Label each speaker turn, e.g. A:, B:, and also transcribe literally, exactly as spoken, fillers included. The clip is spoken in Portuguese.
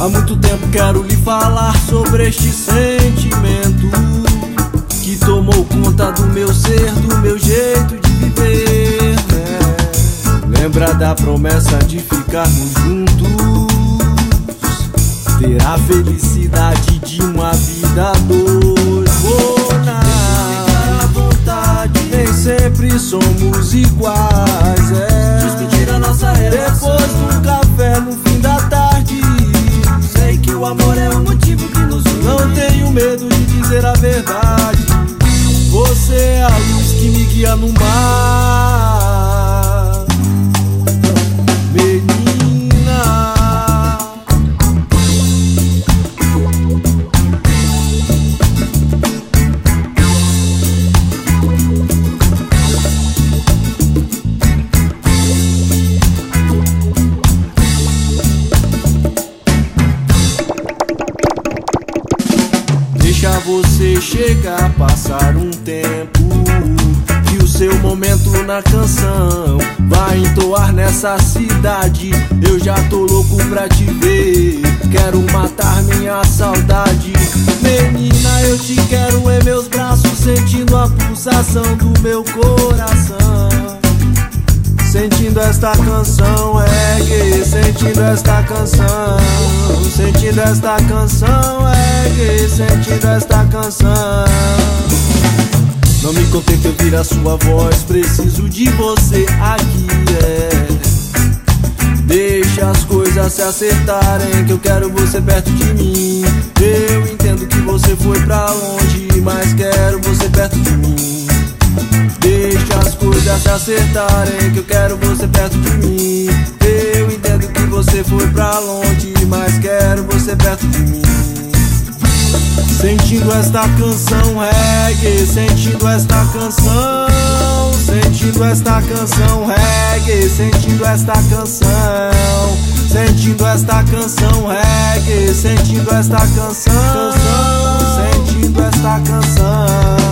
A: Há muito tempo quero lhe falar sobre este sentimento que tomou conta do meu ser, do meu jeito de viver, né? Lembra da promessa de ficarmos juntos, ter a felicidade de uma vida a dois. Vou na vontade, nem sempre somos iguais, é.
B: Discutir a nossa relação
A: depois de um café no fim da tarde.
B: Sei que o amor é o motivo que nos une.
A: Não tenho medo de dizer a verdade. Você é a luz que me guia no mar, menina. Deixa você chegar, passar um tempo, que o seu momento na canção vai entoar nessa cidade. Eu já tô louco pra te ver, quero matar minha saudade. Menina, eu te quero em meus braços, sentindo a pulsação do meu coração, sentindo esta canção reggae, sentindo esta canção, sentindo esta canção reggae, sentindo esta canção. Não me contento em ouvir a sua voz, preciso de você aqui, é. Deixa as coisas se acertarem, que eu quero você perto de mim. Eu entendo que você foi pra longe, mas quero você perto de mim. Deixa as coisas se acertarem, que eu quero você perto de mim. Eu entendo que você foi pra longe, mas quero você perto de mim. Sentindo esta canção reggae, sentindo esta canção, sentindo esta canção reggae, sentindo esta canção, sentindo esta canção reggae, sentindo esta canção, sentindo esta canção.